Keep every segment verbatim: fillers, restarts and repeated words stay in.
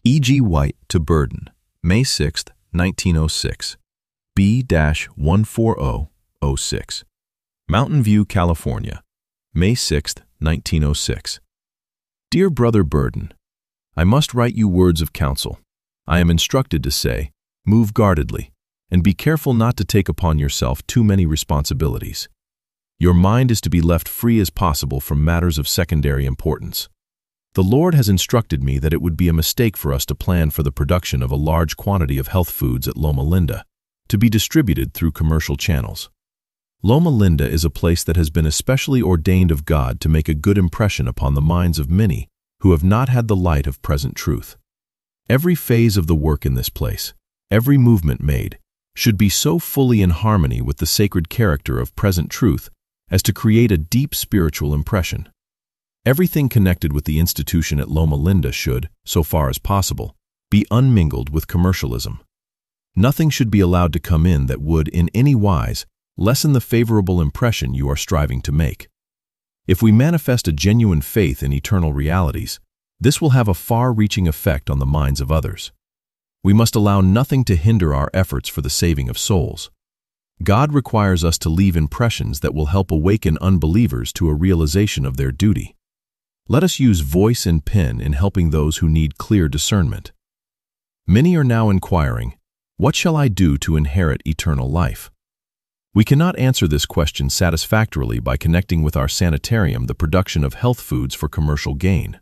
E G. White to Burden, May sixth, nineteen oh six, B one four zero zero six. Mountain View, California, May sixth, nineteen oh six. Dear Brother Burden, I must write you words of counsel. I am instructed to say, move guardedly, and be careful not to take upon yourself too many responsibilities. Your mind is to be left free as possible from matters of secondary importance. The Lord has instructed me that it would be a mistake for us to plan for the production of a large quantity of health foods at Loma Linda, to be distributed through commercial channels. Loma Linda is a place that has been especially ordained of God to make a good impression upon the minds of many who have not had the light of present truth. Every phase of the work in this place, every movement made, should be so fully in harmony with the sacred character of present truth as to create a deep spiritual impression. Everything connected with the institution at Loma Linda should, so far as possible, be unmingled with commercialism. Nothing should be allowed to come in that would, in any wise, lessen the favorable impression you are striving to make. If we manifest a genuine faith in eternal realities, this will have a far-reaching effect on the minds of others. We must allow nothing to hinder our efforts for the saving of souls. God requires us to leave impressions that will help awaken unbelievers to a realization of their duty. Let us use voice and pen in helping those who need clear discernment. Many are now inquiring, what shall I do to inherit eternal life? We cannot answer this question satisfactorily by connecting with our sanitarium the production of health foods for commercial gain.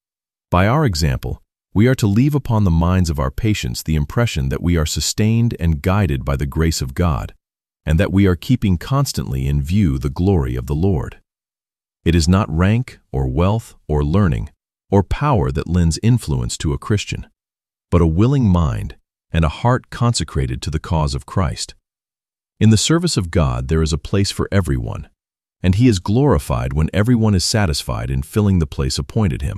By our example, we are to leave upon the minds of our patients the impression that we are sustained and guided by the grace of God, and that we are keeping constantly in view the glory of the Lord. It is not rank or wealth or learning or power that lends influence to a Christian, but a willing mind and a heart consecrated to the cause of Christ. In the service of God there is a place for everyone, and He is glorified when everyone is satisfied in filling the place appointed him.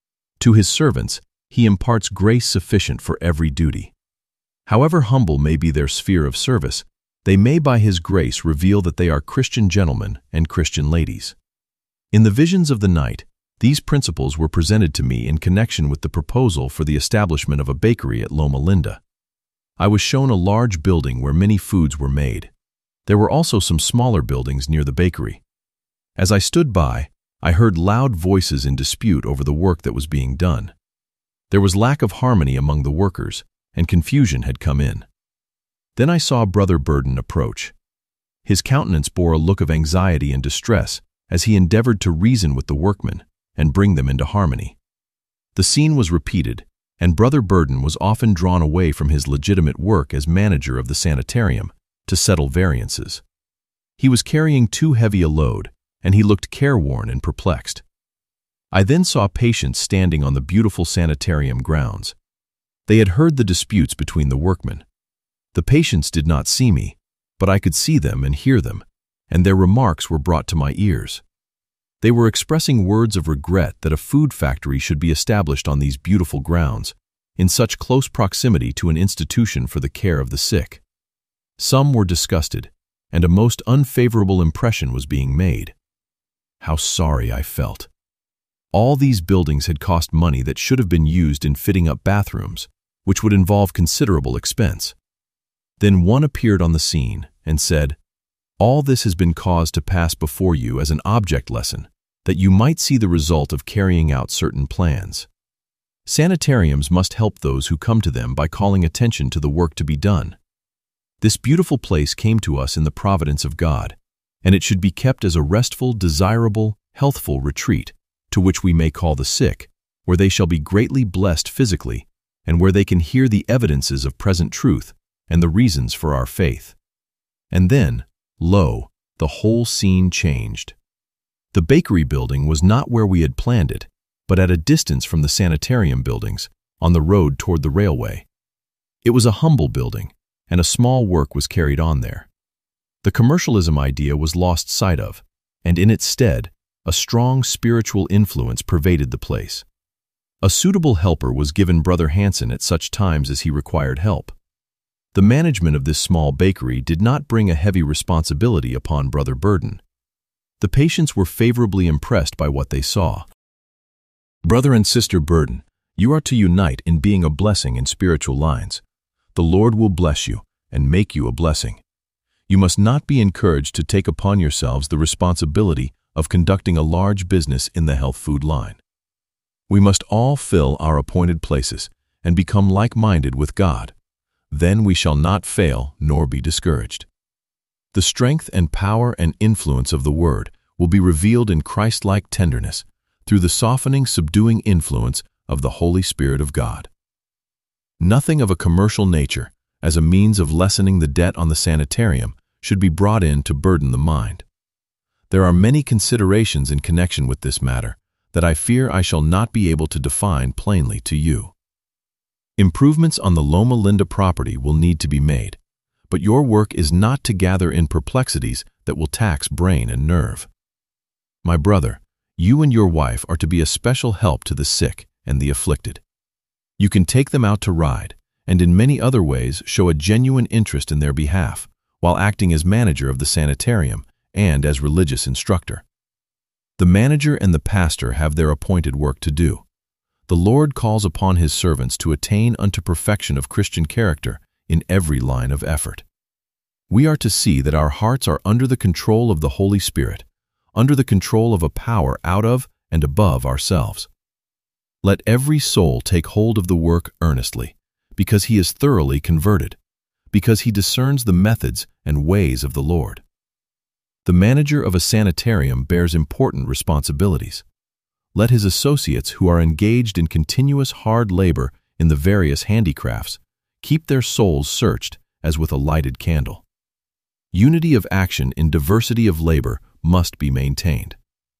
To His servants, He imparts grace sufficient for every duty. However humble may be their sphere of service, they may by His grace reveal that they are Christian gentlemen and Christian ladies. In the visions of the night, these principles were presented to me in connection with the proposal for the establishment of a bakery at Loma Linda. I was shown a large building where many foods were made. There were also some smaller buildings near the bakery. As I stood by, I heard loud voices in dispute over the work that was being done. There was lack of harmony among the workers, and confusion had come in. Then I saw Brother Burden approach. His countenance bore a look of anxiety and distress as he endeavored to reason with the workmen and bring them into harmony. The scene was repeated, and Brother Burden was often drawn away from his legitimate work as manager of the sanitarium to settle variances. He was carrying too heavy a load, and he looked careworn and perplexed. I then saw patients standing on the beautiful sanitarium grounds. They had heard the disputes between the workmen. The patients did not see me, but I could see them and hear them, and their remarks were brought to my ears. They were expressing words of regret that a food factory should be established on these beautiful grounds, in such close proximity to an institution for the care of the sick. Some were disgusted, and a most unfavorable impression was being made. How sorry I felt. All these buildings had cost money that should have been used in fitting up bathrooms, which would involve considerable expense. Then one appeared on the scene and said, "All this has been caused to pass before you as an object lesson, that you might see the result of carrying out certain plans. Sanitariums must help those who come to them by calling attention to the work to be done. This beautiful place came to us in the providence of God, and it should be kept as a restful, desirable, healthful retreat, to which we may call the sick, where they shall be greatly blessed physically, and where they can hear the evidences of present truth and the reasons for our faith." And then, lo, the whole scene changed. The bakery building was not where we had planned it, but at a distance from the sanitarium buildings, on the road toward the railway. It was a humble building, and a small work was carried on there. The commercialism idea was lost sight of, and in its stead, a strong spiritual influence pervaded the place. A suitable helper was given Brother Hansen at such times as he required help. The management of this small bakery did not bring a heavy responsibility upon Brother Burden. The patients were favorably impressed by what they saw. Brother and Sister Burden, You are to unite in being a blessing in spiritual lines. The Lord will bless you and make you a blessing. You must not be encouraged to take upon yourselves the responsibility of conducting a large business in the health food line. We must all fill our appointed places and become like-minded with God. Then we shall not fail nor be discouraged. The strength and power and influence of the Word will be revealed in Christ-like tenderness through the softening, subduing influence of the Holy Spirit of God. Nothing of a commercial nature, as a means of lessening the debt on the sanitarium, should be brought in to burden the mind. There are many considerations in connection with this matter that I fear I shall not be able to define plainly to you. Improvements on the Loma Linda property will need to be made, but your work is not to gather in perplexities that will tax brain and nerve. My brother, you and your wife are to be a special help to the sick and the afflicted. You can take them out to ride, and in many other ways show a genuine interest in their behalf, while acting as manager of the sanitarium and as religious instructor. The manager and the pastor have their appointed work to do. The Lord calls upon His servants to attain unto perfection of Christian character in every line of effort. We are to see that our hearts are under the control of the Holy Spirit, under the control of a power out of and above ourselves. Let every soul take hold of the work earnestly, because he is thoroughly converted, because he discerns the methods and ways of the Lord. The manager of a sanitarium bears important responsibilities. Let his associates who are engaged in continuous hard labor in the various handicrafts keep their souls searched as with a lighted candle. Unity of action in diversity of labor must be maintained.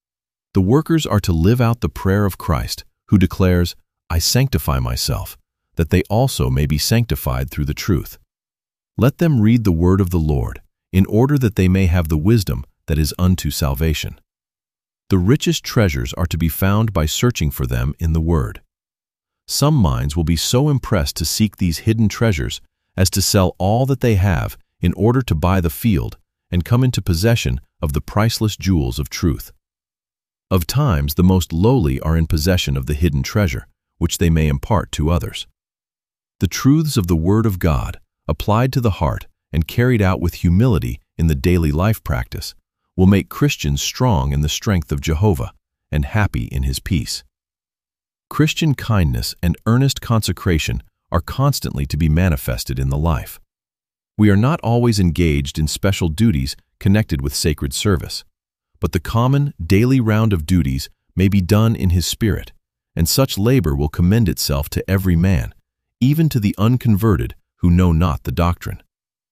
The workers are to live out the prayer of Christ, who declares, "I sanctify myself, that they also may be sanctified through the truth." Let them read the word of the Lord, in order that they may have the wisdom that is unto salvation. The richest treasures are to be found by searching for them in the Word. Some minds will be so impressed to seek these hidden treasures as to sell all that they have in order to buy the field and come into possession of the priceless jewels of truth. Of times the most lowly are in possession of the hidden treasure, which they may impart to others. The truths of the Word of God, applied to the heart and carried out with humility in the daily life practice, will make Christians strong in the strength of Jehovah and happy in His peace. Christian kindness and earnest consecration are constantly to be manifested in the life. We are not always engaged in special duties connected with sacred service, but the common, daily round of duties may be done in His Spirit, and such labor will commend itself to every man, even to the unconverted who know not the doctrine.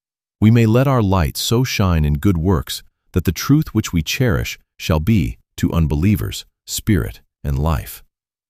We may let our light so shine in good works that the truth which we cherish shall be, to unbelievers, spirit and life.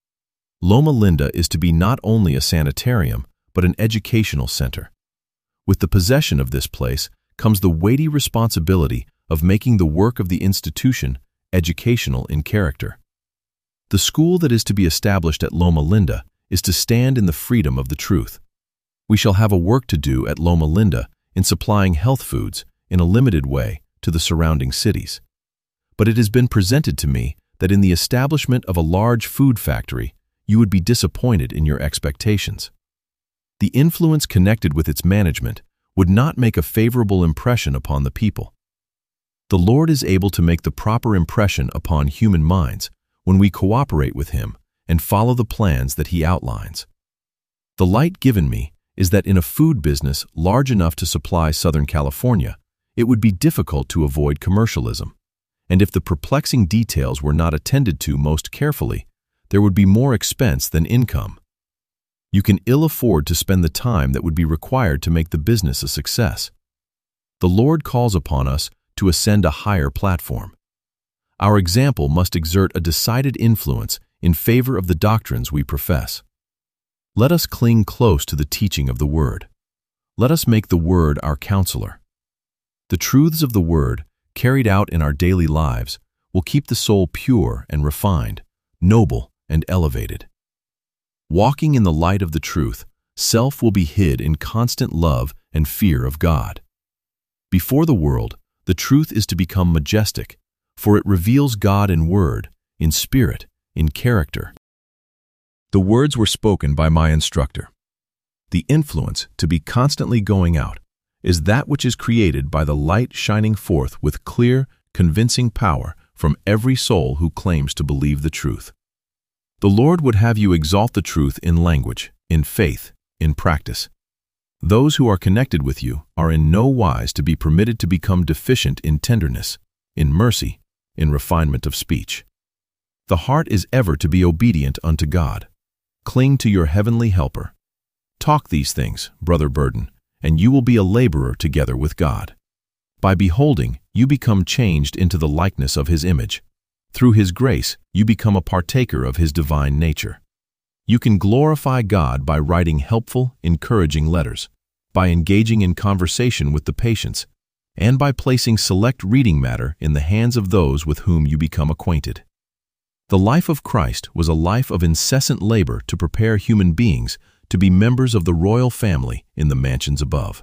Loma Linda is to be not only a sanitarium, but an educational center. With the possession of this place comes the weighty responsibility of making the work of the institution educational in character. The school that is to be established at Loma Linda is to stand in the freedom of the truth. We shall have a work to do at Loma Linda in supplying health foods in a limited way to the surrounding cities. But it has been presented to me that in the establishment of a large food factory, you would be disappointed in your expectations. The influence connected with its management would not make a favorable impression upon the people. The Lord is able to make the proper impression upon human minds when we cooperate with Him and follow the plans that He outlines. The light given me is that in a food business large enough to supply Southern California, it would be difficult to avoid commercialism, and if the perplexing details were not attended to most carefully, there would be more expense than income. You can ill afford to spend the time that would be required to make the business a success. The Lord calls upon us to ascend a higher platform. Our example must exert a decided influence in favor of the doctrines we profess. Let us cling close to the teaching of the Word. Let us make the Word our counselor. The truths of the Word, carried out in our daily lives, will keep the soul pure and refined, noble and elevated. Walking in the light of the truth, self will be hid in constant love and fear of God. Before the world, the truth is to become majestic, for it reveals God in word, in spirit, in character. The words were spoken by my instructor. The influence to be constantly going out is that which is created by the light shining forth with clear, convincing power from every soul who claims to believe the truth. The Lord would have you exalt the truth in language, in faith, in practice. Those who are connected with you are in no wise to be permitted to become deficient in tenderness, in mercy, in refinement of speech. The heart is ever to be obedient unto God. Cling to your heavenly helper. Talk these things, Brother Burden, and you will be a laborer together with God. By beholding, you become changed into the likeness of His image. Through His grace, you become a partaker of His divine nature. You can glorify God by writing helpful, encouraging letters, by engaging in conversation with the patients, and by placing select reading matter in the hands of those with whom you become acquainted. The life of Christ was a life of incessant labor to prepare human beings to be members of the royal family in the mansions above.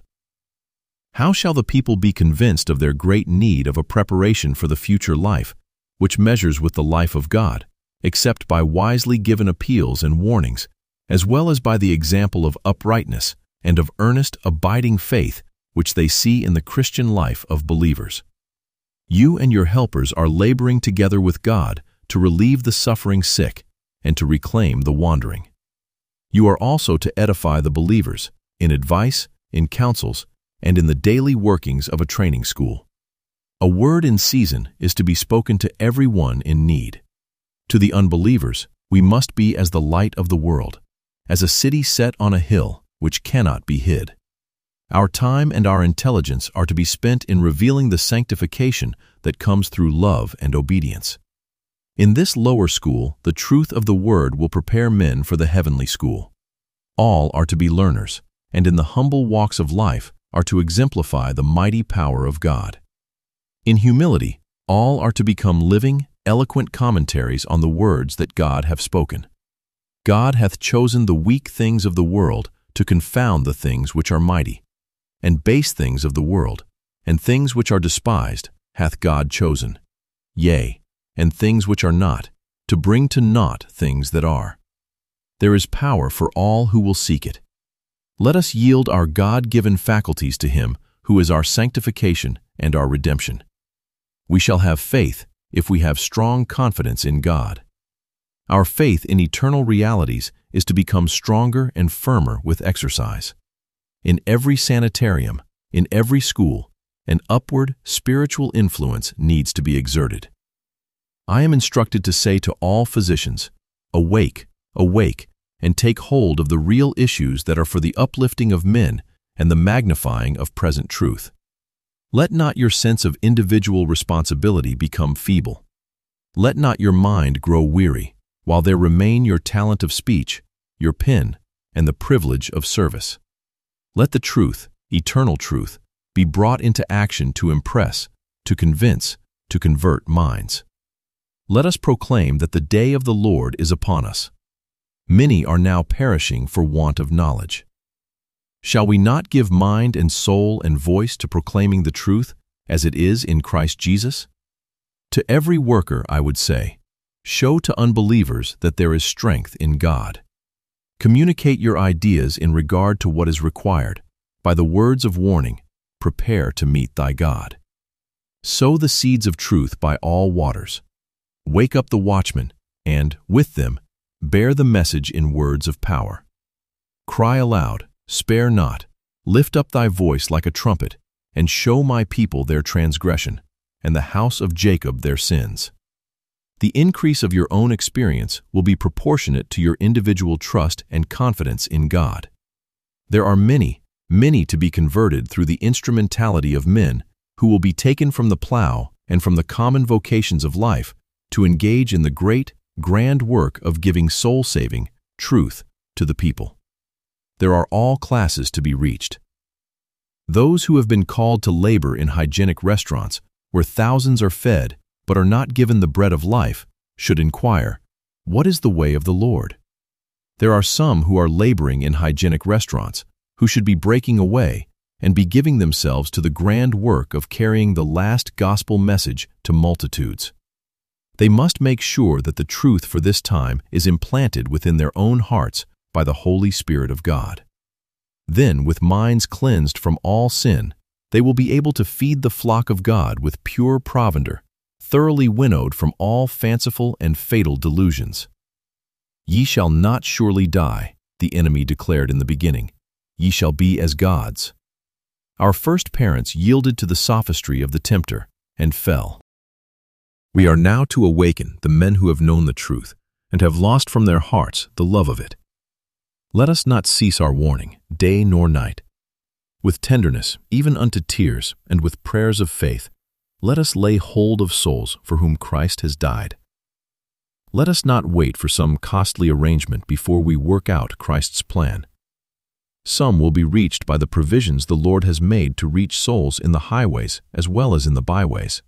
How shall the people be convinced of their great need of a preparation for the future life, which measures with the life of God, except by wisely given appeals and warnings, as well as by the example of uprightness and of earnest, abiding faith which they see in the Christian life of believers? You and your helpers are laboring together with God to relieve the suffering sick and to reclaim the wandering. You are also to edify the believers in advice, in counsels, and in the daily workings of a training school. A word in season is to be spoken to every one in need. To the unbelievers, we must be as the light of the world, as a city set on a hill which cannot be hid. Our time and our intelligence are to be spent in revealing the sanctification that comes through love and obedience. In this lower school, the truth of the Word will prepare men for the heavenly school. All are to be learners, and in the humble walks of life are to exemplify the mighty power of God. In humility, all are to become living, eloquent commentaries on the words that God hath spoken. God hath chosen the weak things of the world to confound the things which are mighty, and base things of the world, and things which are despised, hath God chosen, yea, and things which are not, to bring to naught things that are. There is power for all who will seek it. Let us yield our God-given faculties to Him who is our sanctification and our redemption. We shall have faith if we have strong confidence in God. Our faith in eternal realities is to become stronger and firmer with exercise. In every sanitarium, in every school, an upward spiritual influence needs to be exerted. I am instructed to say to all physicians, awake, awake, and take hold of the real issues that are for the uplifting of men and the magnifying of present truth. Let not your sense of individual responsibility become feeble. Let not your mind grow weary, while there remain your talent of speech, your pen, and the privilege of service. Let the truth, eternal truth, be brought into action to impress, to convince, to convert minds. Let us proclaim that the day of the Lord is upon us. Many are now perishing for want of knowledge. Shall we not give mind and soul and voice to proclaiming the truth as it is in Christ Jesus? To every worker I would say, show to unbelievers that there is strength in God. Communicate your ideas in regard to what is required. By the words of warning, prepare to meet thy God. Sow the seeds of truth by all waters. Wake up the watchmen, and, with them, bear the message in words of power. Cry aloud, spare not, lift up thy voice like a trumpet, and show my people their transgression, and the house of Jacob their sins. The increase of your own experience will be proportionate to your individual trust and confidence in God. There are many, many to be converted through the instrumentality of men who will be taken from the plow and from the common vocations of life to engage in the great, grand work of giving soul-saving truth to the people. There are all classes to be reached. Those who have been called to labor in hygienic restaurants, where thousands are fed but are not given the bread of life, should inquire, what is the way of the Lord? There are some who are laboring in hygienic restaurants, who should be breaking away and be giving themselves to the grand work of carrying the last gospel message to multitudes. They must make sure that the truth for this time is implanted within their own hearts by the Holy Spirit of God. Then, with minds cleansed from all sin, they will be able to feed the flock of God with pure provender, thoroughly winnowed from all fanciful and fatal delusions. Ye shall not surely die, the enemy declared in the beginning. Ye shall be as gods. Our first parents yielded to the sophistry of the tempter and fell. We are now to awaken the men who have known the truth and have lost from their hearts the love of it. Let us not cease our warning, day nor night. With tenderness, even unto tears, and with prayers of faith, let us lay hold of souls for whom Christ has died. Let us not wait for some costly arrangement before we work out Christ's plan. Some will be reached by the provisions the Lord has made to reach souls in the highways as well as in the byways.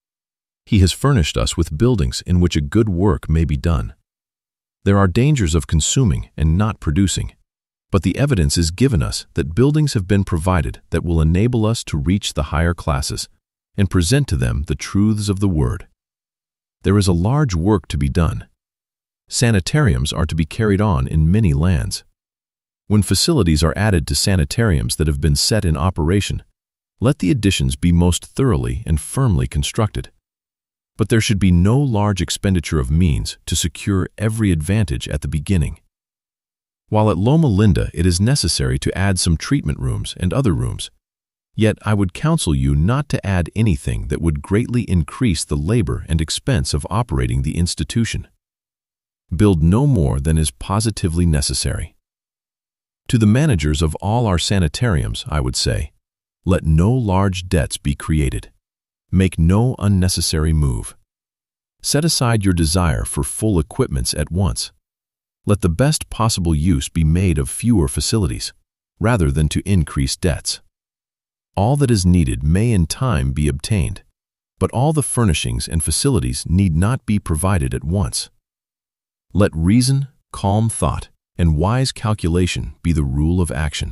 He has furnished us with buildings in which a good work may be done. There are dangers of consuming and not producing, but the evidence is given us that buildings have been provided that will enable us to reach the higher classes and present to them the truths of the Word. There is a large work to be done. Sanitariums are to be carried on in many lands. When facilities are added to sanitariums that have been set in operation, let the additions be most thoroughly and firmly constructed. But there should be no large expenditure of means to secure every advantage at the beginning. While at Loma Linda it is necessary to add some treatment rooms and other rooms, yet I would counsel you not to add anything that would greatly increase the labor and expense of operating the institution. Build no more than is positively necessary. To the managers of all our sanitariums, I would say, let no large debts be created. Make no unnecessary move. Set aside your desire for full equipments at once. Let the best possible use be made of fewer facilities, rather than to increase debts. All that is needed may in time be obtained, but all the furnishings and facilities need not be provided at once. Let reason, calm thought, and wise calculation be the rule of action.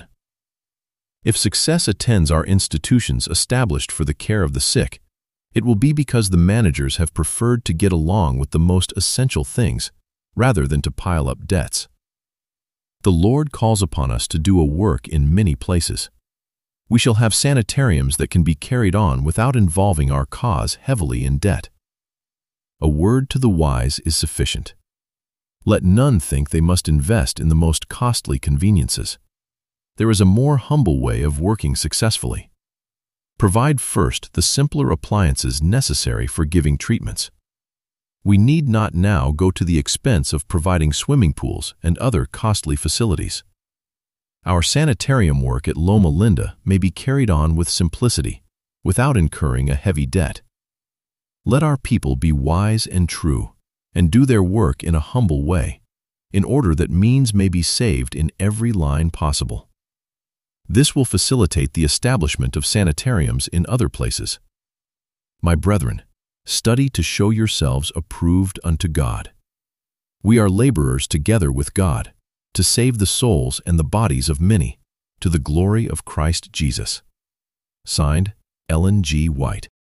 If success attends our institutions established for the care of the sick, it will be because the managers have preferred to get along with the most essential things rather than to pile up debts. The Lord calls upon us to do a work in many places. We shall have sanitariums that can be carried on without involving our cause heavily in debt. A word to the wise is sufficient. Let none think they must invest in the most costly conveniences. There is a more humble way of working successfully. Provide first the simpler appliances necessary for giving treatments. We need not now go to the expense of providing swimming pools and other costly facilities. Our sanitarium work at Loma Linda may be carried on with simplicity, without incurring a heavy debt. Let our people be wise and true, and do their work in a humble way, in order that means may be saved in every line possible. This will facilitate the establishment of sanitariums in other places. My brethren, study to show yourselves approved unto God. We are laborers together with God, to save the souls and the bodies of many, to the glory of Christ Jesus. Signed, Ellen G. White.